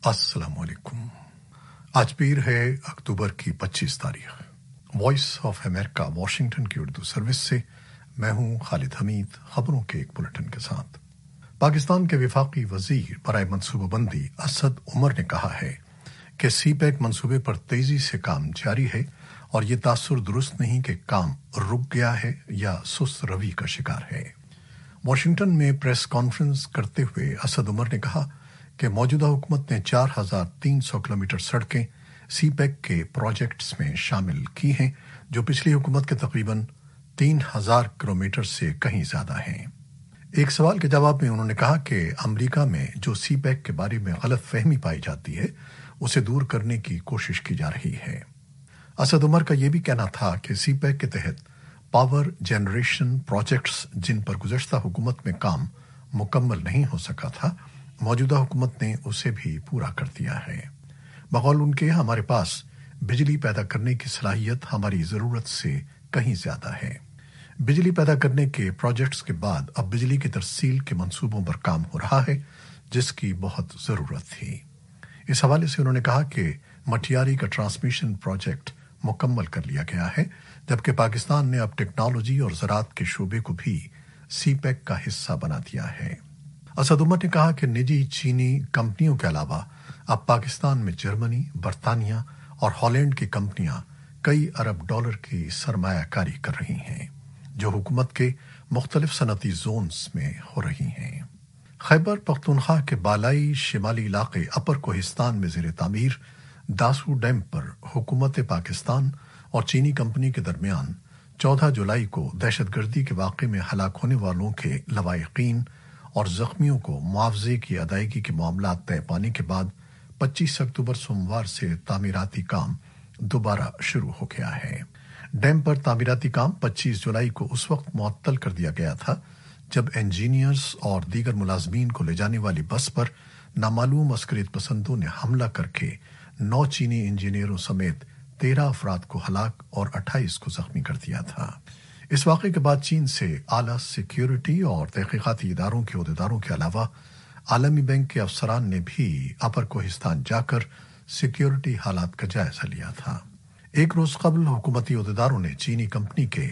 अस्सलाम वालेकुम। आज पीर है अक्टूबर की 25 तारीख। वॉइस ऑफ अमेरिका वाशिंगटन की उर्दू सर्विस से मैं हूं खालिद हमीद। खबरों के एक बुलेटिन के साथ। पाकिस्तान के वफाकी वजीर बराए मनसूबाबंदी असद उमर ने कहा है कि सीपैक मंसूबे पर तेजी से काम जारी है और ये तासुर दुरुस्त नहीं कि काम रुक गया है या सुस्त रवि का शिकार है। वाशिंगटन में प्रेस कॉन्फ्रेंस करते हुए असद उमर ने कहा कि मौजूदा हुकूमत ने 4,300 किलोमीटर सड़कें सीपैक के प्रोजेक्ट्स में शामिल की हैं, जो पिछली हुकूमत के तकरीबन 3,000 किलोमीटर से कहीं ज्यादा हैं। एक सवाल के जवाब में उन्होंने कहा कि अमेरिका में जो सीपैक के बारे में गलत फहमी पाई जाती है उसे दूर करने की कोशिश की जा रही है। असद उमर का यह भी कहना था कि सीपैक के तहत पावर जनरेशन प्रोजेक्ट्स जिन पर गुज़श्ता हुकूमत में काम मुकम्मल नहीं हो सका था, मौजूदा हुकूमत ने उसे भी पूरा कर दिया है। बकौल उनके हमारे पास बिजली पैदा करने की सलाहियत हमारी ज़रूरत से कहीं ज़्यादा है। बिजली पैदा करने के प्रोजेक्ट्स के बाद अब बिजली की तरसील के मंसूबों पर काम हो रहा है, जिसकी बहुत ज़रूरत थी। इस हवाले से उन्होंने कहा कि मठियारी का ट्रांसमिशन प्रोजेक्ट मुकम्मल कर लिया गया है, जबकि पाकिस्तान ने अब टेक्नोलॉजी और ज़राअत के शोबे को भी सीपैक का हिस्सा बना दिया है। असद उमर ने कहा कि निजी चीनी कंपनियों के अलावा अब पाकिस्तान में जर्मनी, बरतानिया और हॉलैंड की कंपनियां कई अरब डॉलर की सरमायाकारी कर रही हैं, जो हुकूमत के मुख्तलिफ सनती जोन्स में हो रही हैं। खैबर पख्तूनख्वा के बालाई शिमाली इलाके अपर कोहिस्तान में ज़ेर तामीर दासू डैम पर हुकूमत पाकिस्तान और चीनी कंपनी के दरमियान 14 जुलाई को दहशतगर्दी के वाक़े में हलाक होने वालों के लवाहिकीन और जख्मियों को मुआवजे की अदायगी के मामला तय पाने के बाद 25 अक्टूबर सोमवार से तामीराती काम दोबारा शुरू हो गया है। डैम पर तामीराती काम 25 जुलाई को उस वक्त मुअत्तल कर दिया गया था जब इंजीनियर्स और दीगर मुलाजमीन को ले जाने वाली बस पर नामालूम अस्करियत पसंदों ने हमला करके 9 चीनी इंजीनियरों समेत 13 अफराद को हलाक और 28 को जख्मी कर दिया था। इस वाक़े के बाद चीन से आला सिक्योरिटी और तहकीकाती इदारों के अहदेदारों के अलावा आलमी बैंक के अफसरान ने भी अपर कोहिस्तान जाकर सिक्योरिटी हालात का जायजा लिया था। एक रोज कबल हुकूमती अहदेदारों ने चीनी कंपनी के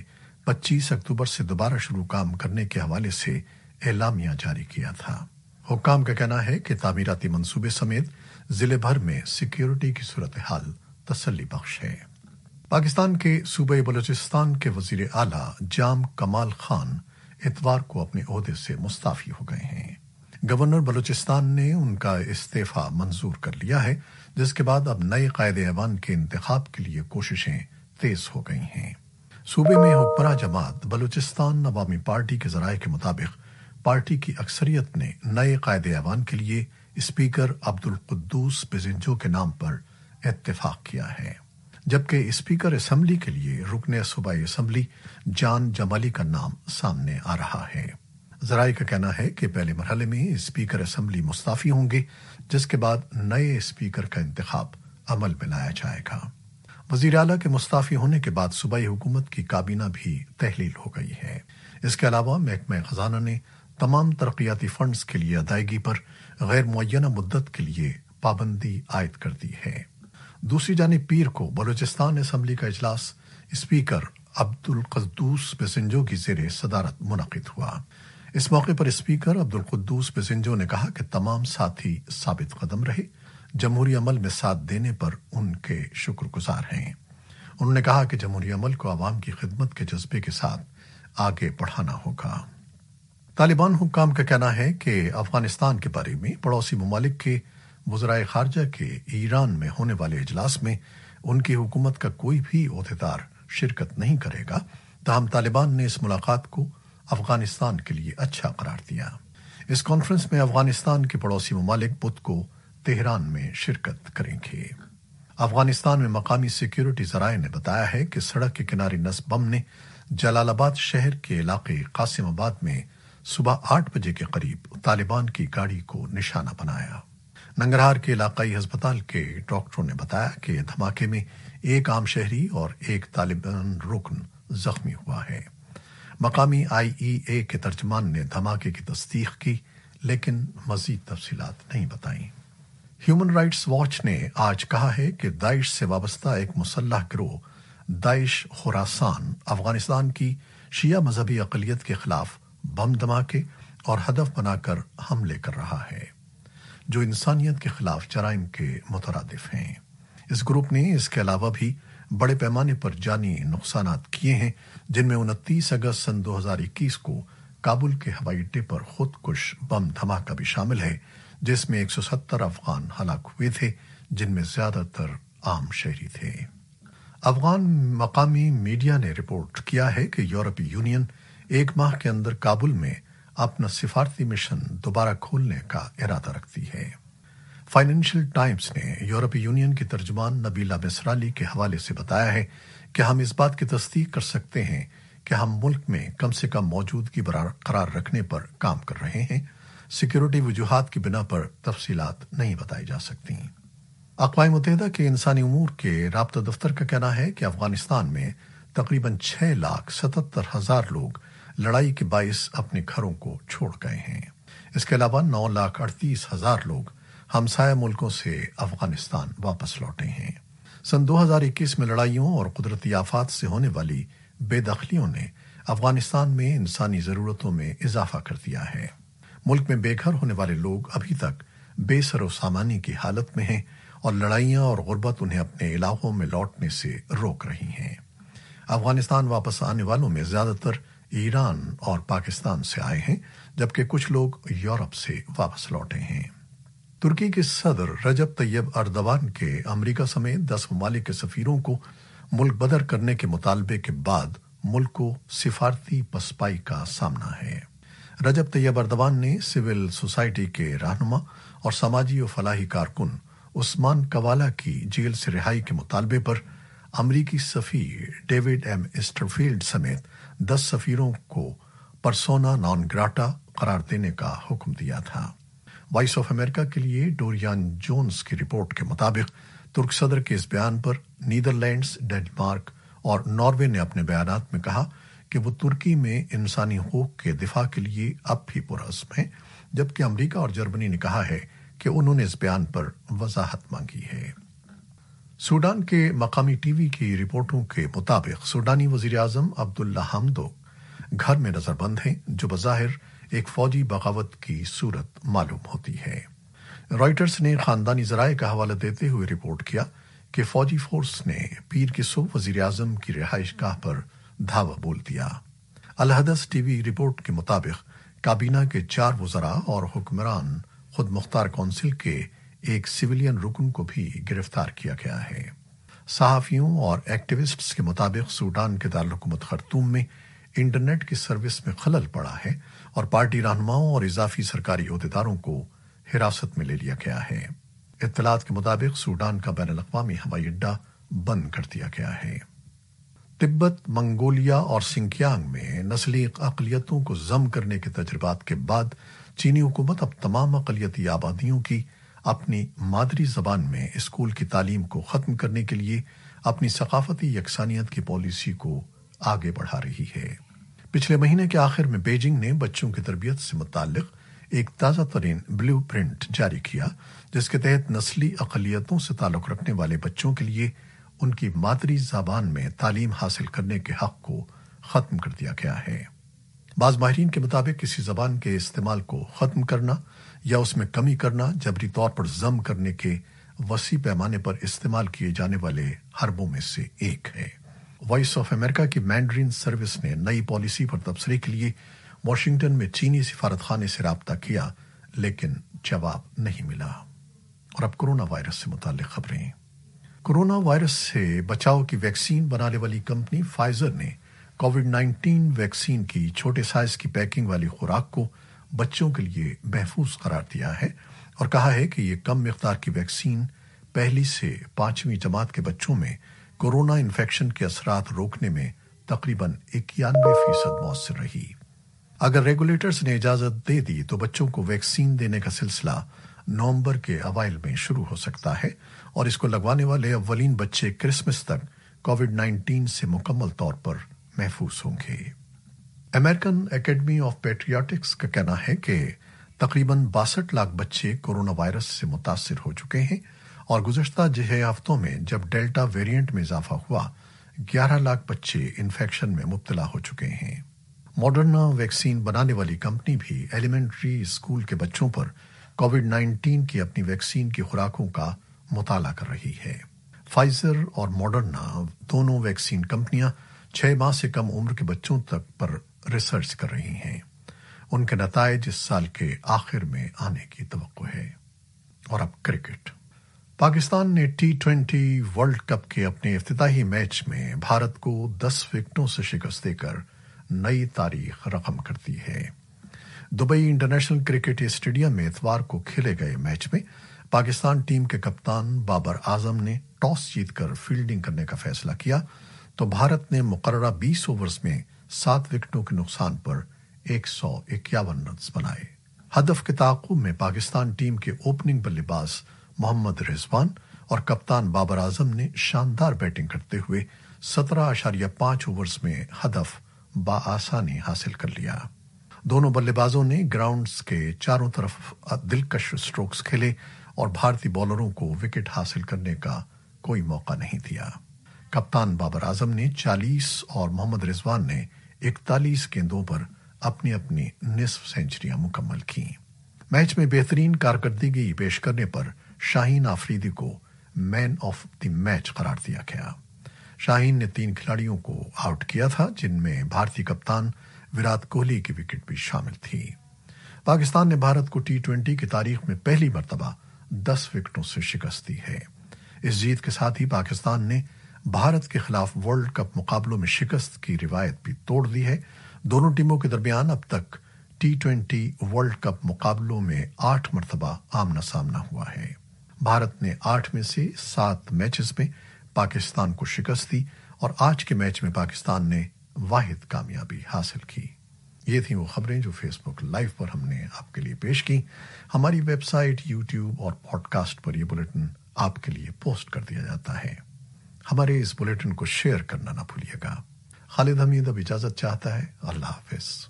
25 अक्टूबर से दोबारा शुरू काम करने के हवाले से एलामिया जारी किया था। हुक्काम का कहना है कि तामीराती मंसूबे समेत जिले भर में सिक्योरिटी की सूरत हाल तसल्ली बख्श है। पाकिस्तान के सूबे बलूचिस्तान के वजीर आला जाम कमाल खान इतवार को अपने ओहदे से मुस्ताफी हो गए हैं। गवर्नर बलूचिस्तान ने उनका इस्तीफा मंजूर कर लिया है, जिसके बाद अब नए कायदे-ए-अवान के इंतखाब के लिए कोशिशें तेज हो गई हैं। सूबे में हुक्मरान जमात बलूचिस्तान अवामी पार्टी के जराये के मुताबिक पार्टी की अक्सरियत ने नए कायदे-ए-अवान के लिए स्पीकर अब्दुल कुद्दूस बेजिंजो के नाम पर इत्तेफाक किया है, जबकि स्पीकर असेंबली के लिए रुकने सूबाई असेंबली जान जमाली का नाम सामने आ रहा है। जराये का कहना है कि पहले मरहले में स्पीकर असेंबली मुस्ताफी होंगे, जिसके बाद नए स्पीकर का इंतखाब अमल में लाया जाएगा। वजीर आला के मुस्ताफी होने के बाद सूबाई हुकूमत की काबीना भी तहलील हो गई है। इसके अलावा महकमा खजाना ने तमाम तरक्याती फंड्स के लिए अदायगी पर गैर मुअय्यना मुद्दत के लिए पाबंदी आयद कर दी है। दूसरी जानिब पीर को बलूचिस्तान असेंबली का इजलास स्पीकर अब्दुल कुद्दूस बेजिंजो की ज़ेरे सदारत मुनक़िद हुआ। इस मौके पर स्पीकर अब्दुल कुद्दूस बेजिंजो ने कहा कि तमाम साथी साबित कदम रहे, जमहूरी अमल में साथ देने पर उनके शुक्रगुजार हैं। उन्होंने कहा कि जमहूरी अमल को अवाम की खिदमत के जज्बे के साथ आगे बढ़ाना होगा। तालिबान हुक्काम का कहना है कि अफगानिस्तान के बारे में पड़ोसी ममालिक के वज़राए खारजा के ईरान में होने वाले इजलास में उनकी हुकूमत का कोई भी ओहदेदार शिरकत नहीं करेगा। ताहम तालिबान ने इस मुलाकात को अफगानिस्तान के लिए अच्छा करार दिया। इस कॉन्फ्रेंस में अफगानिस्तान के पड़ोसी ममालिक बुध को तेहरान में शिरकत करेंगे। अफगानिस्तान में मकामी सिक्योरिटी जराये ने बताया है कि सड़क के किनारे नस्ब बम ने जलालाबाद शहर के इलाके कासिमाबाद में सुबह 8 बजे के करीब तालिबान की गाड़ी को निशाना बनाया। नंगरहार के इलाकाई अस्पताल के डॉक्टरों ने बताया कि धमाके में एक आम शहरी और एक तालिबान रुकन जख्मी हुआ है। मकामी IEA के तर्जमान ने धमाके की तस्दीक की, लेकिन मजीद तफसीलात नहीं बताई। ह्यूमन राइट्स वॉच ने आज कहा है कि दाइश से वाबस्ता एक मुसल्लह गिरोह दाइश खुरासान अफगानिस्तान की शिया मजहबी अक़लियत के खिलाफ बम धमाके और हदफ बनाकर हमले कर रहा है, जो इंसानियत के खिलाफ जराइम के मुतरादिफ हैं। इस ग्रुप ने इसके अलावा भी बड़े पैमाने पर जानी नुकसानात किए हैं, जिनमें 29 अगस्त सन 2021 को काबुल के हवाई अड्डे पर खुदकुश बम धमाका भी शामिल है, जिसमें 170 अफगान हलाक हुए थे, जिनमें ज्यादातर आम शहरी थे। अफगान मकामी मीडिया ने रिपोर्ट किया है कि यूरोपीय यूनियन एक माह के अंदर काबुल में अपना सिफारती मिशन दोबारा खोलने का इरादा रखती है। फाइनेंशियल टाइम्स ने यूरोपीय यूनियन की तर्जुमान नबीला मिसराली के हवाले से बताया है कि हम इस बात की तस्दीक कर सकते हैं कि हम मुल्क में कम से कम मौजूदगी बरकरार रखने पर काम कर रहे हैं। सिक्योरिटी वजूहात की बिना पर तफसीलात नहीं बताई जा सकती। अक़वाम मुत्तहिदा के इंसानी उमूर के राब्ता दफ्तर का कहना है कि अफगानिस्तान में तकरीबन 6,77,000 लोग लड़ाई के बाइस अपने घरों को छोड़ गए हैं। इसके अलावा 9,38,000 लोग हमसाया मुल्कों से अफगानिस्तान वापस लौटे हैं। सन 2021 में लड़ाइयों और कुदरती आफात से होने वाली बेदखलियों ने अफगानिस्तान में इंसानी जरूरतों में इजाफा कर दिया है। मुल्क में बेघर होने वाले लोग अभी तक बेसरो सामानी की हालत में हैं और लड़ाइयां और गुर्बत उन्हें अपने इलाकों में लौटने से रोक रही हैं। अफगानिस्तान वापस आने वालों में ज्यादातर ईरान और पाकिस्तान से आए हैं, जबकि कुछ लोग यूरोप से वापस लौटे हैं। तुर्की के सदर रजब तैयब अर्दवान के अमेरिका समेत 10 ममालिक के सफीरों को मुल्क बदर करने के मुतालबे के बाद मुल्क को सिफारती पसपाई का सामना है। रजब तैयब अर्दवान ने सिविल सोसाइटी के रहनुमा और समाजी और फलाही कारकुन उस्मान कवाला की जेल से रिहाई के मुतालबे पर अमरीकी सफीर डेविड एम एस्टरफील्ड समेत 10 सफीरों को परसोना नॉन ग्राटा करार देने का हुक्म दिया था। वॉइस ऑफ अमेरिका के लिए डोरियान जोन्स की रिपोर्ट के मुताबिक तुर्क सदर के इस बयान पर नीदरलैंड्स, डेनमार्क और नॉर्वे ने अपने बयानात में कहा कि वो तुर्की में इंसानी हकूक के दिफा के लिए अब भी पुरअज़्म है, जबकि अमेरिका और जर्मनी ने कहा है कि उन्होंने इस बयान पर वजाहत मांगी है। सूडान के मकामी टीवी की रिपोर्टों के मुताबिक सूडानी वजीर आजम अब्दुल्ला हमदोक घर में नजरबंद हैं, जो बज़ाहिर एक फौजी बगावत की सूरत मालूम होती है। रॉयटर्स ने खानदानी जराये का हवाला देते हुए रिपोर्ट किया कि फौजी फोर्स ने पीर की सुबह वजीर आजम की रिहाइश गाह पर धावा बोल दिया। अल हदस टीवी रिपोर्ट के मुताबिक काबीना के 4 वज़रा और हुक्मरान खुद मुख्तार कौंसिल के एक सिविलियन रुकन को भी गिरफ्तार किया गया है। सहाफियों और एक्टिविस्ट्स के मुताबिक सूडान के दारुल खर्तूम में इंटरनेट की सर्विस में खलल पड़ा है और पार्टी रहनुमाओं और इजाफी सरकारी ओहदेदारों को हिरासत में ले लिया गया है। इत्तलात के मुताबिक सूडान का बैनुल अक़वामी हवाई अड्डा बंद कर दिया गया है। तिब्बत, मंगोलिया और सिंकियांग में नस्ली अक़लियतों को ज़म करने के तजुर्बात के बाद चीनी हुकूमत अब तमाम अक़लियती आबादियों की अपनी मादरी ज़बान में स्कूल की तालीम को ख़त्म करने के लिए अपनी सकाफती यकसानियत की पॉलिसी को आगे बढ़ा रही है। पिछले महीने के आखिर में बीजिंग ने बच्चों की तरबियत से मुताल्लिक एक ताज़ा तरीन ब्लू प्रिंट जारी किया, जिसके तहत नस्ली अक़लियतों से ताल्लुक़ रखने वाले बच्चों के लिए उनकी मादरी ज़बान में तालीम हासिल करने के हक़ को ख़त्म कर दिया गया है। बाज़ माहिरीन के मुताबिक किसी ज़बान के इस्तेमाल को ख़त्म करना या उसमें कमी करना जबरी तौर पर ज़म करने के वसी पैमाने पर इस्तेमाल किए जाने वाले हरबों में से एक है। वॉइस ऑफ अमेरिका की मैंड्रीन सर्विस ने नई पॉलिसी पर तबसरे के लिए वाशिंगटन में चीनी सिफारतखाने से राब्ता किया, लेकिन जवाब नहीं मिला। और अब कोरोना वायरस से मुताल्लिक खबरें। कोरोना वायरस से बचाव की वैक्सीन बनाने वाली कंपनी फाइजर ने कोविड-19 वैक्सीन की छोटे साइज की पैकिंग वाली खुराक को बच्चों के लिए महफूज करार दिया है और कहा है कि ये कम मिकदार की वैक्सीन 1 से 5वीं जमात के बच्चों में कोरोना इन्फेक्शन के असरात रोकने में तकरीबन 91% मौसर रही। अगर रेगुलेटर्स ने इजाजत दे दी तो बच्चों को वैक्सीन देने का सिलसिला नवंबर के अवाइल में शुरू हो सकता है और इसको लगवाने वाले अव्वलीन बच्चे क्रिसमस तक कोविड-19 से मुकम्मल तौर पर महफूज होंगे। अमेरिकन एकेडमी ऑफ पेट्रियाटिक्स का कहना है कि تقریباً 62 لاکھ بچے کورونا وائرس سے متاثر ہو چکے ہیں اور گزشتہ 6 ہفتوں میں جب ڈیلٹا ویریئنٹ میں اضافہ ہوا 11 لاکھ بچے انفیکشن میں مبتلا ہو چکے ہیں۔ ماڈرنا ویکسین بنانے والی کمپنی بھی ایلیمنٹری اسکول کے بچوں پر کووڈ 19 کی اپنی ویکسین کی خوراکوں کا مطالعہ کر رہی ہے۔ فائزر اور ماڈرنا دونوں ویکسین کمپنیاں 6 ماہ سے کم عمر کے بچوں تک پر ریسرچ کر رہی ہیں۔ ان کے نتائج اس سال کے آخر میں آنے کی توقع ہے۔ اور اب کرکٹ۔ پاکستان نے T20 ورلڈ کپ کے اپنے افتتاحی میچ میں بھارت کو 10 وکٹوں سے شکست دے کر نئی تاریخ رقم کر دی ہے۔ دبئی انٹرنیشنل کرکٹ اسٹیڈیم میں اتوار کو کھیلے گئے میچ میں پاکستان ٹیم کے کپتان بابر اعظم نے ٹاس جیت کر فیلڈنگ کرنے کا فیصلہ کیا تو بھارت نے مقررہ 20 اوورز میں 7 وکٹوں کے نقصان پر 151 رنز بنائے۔ ہدف کے تعاقب میں پاکستان ٹیم کے اوپننگ بلے باز محمد رضوان اور کپتان بابر اعظم نے شاندار بیٹنگ کرتے ہوئے 17.5 اوورز میں ہدف بآسانی حاصل کر لیا۔ دونوں بلے بازوں نے گراؤنڈز کے چاروں طرف دلکش سٹروکس کھیلے اور بھارتی بالروں کو وکٹ حاصل کرنے کا کوئی موقع نہیں دیا۔ کپتان بابر اعظم نے 40 اور محمد رضوان نے 41 گیندوں پر اپنی اپنی نصف سینچریاں مکمل کیں۔ میچ میں بہترین کارکردگی پیش کرنے پر شاہین آفریدی کو مین آف دی میچ قرار دیا گیا۔ شاہین نے 3 کھلاڑیوں کو آؤٹ کیا تھا جن میں بھارتی کپتان وراٹ کوہلی کی وکٹ بھی شامل تھی۔ پاکستان نے بھارت کو T20 کی تاریخ میں پہلی مرتبہ 10 وکٹوں سے شکست دی ہے۔ اس جیت کے ساتھ ہی پاکستان نے بھارت کے خلاف ورلڈ کپ مقابلوں میں شکست کی روایت بھی توڑ دی ہے۔ دونوں ٹیموں کے درمیان اب تک T20 ورلڈ کپ مقابلوں میں 8 مرتبہ آمنا سامنا ہوا ہے۔ بھارت نے 8 میں سے 7 میچز میں پاکستان کو شکست دی اور آج کے میچ میں پاکستان نے واحد کامیابی حاصل کی۔ یہ تھیں وہ خبریں جو فیس بک لائیو پر ہم نے آپ کے لیے پیش کی۔ ہماری ویب سائٹ، یوٹیوب اور پوڈ کاسٹ پر یہ بلیٹن آپ کے لیے پوسٹ کر دیا جاتا ہے۔ ہمارے اس بلیٹن کو شیئر کرنا نہ بھولیے گا۔ خالد حمید اب اجازت چاہتا ہے۔ اللہ حافظ۔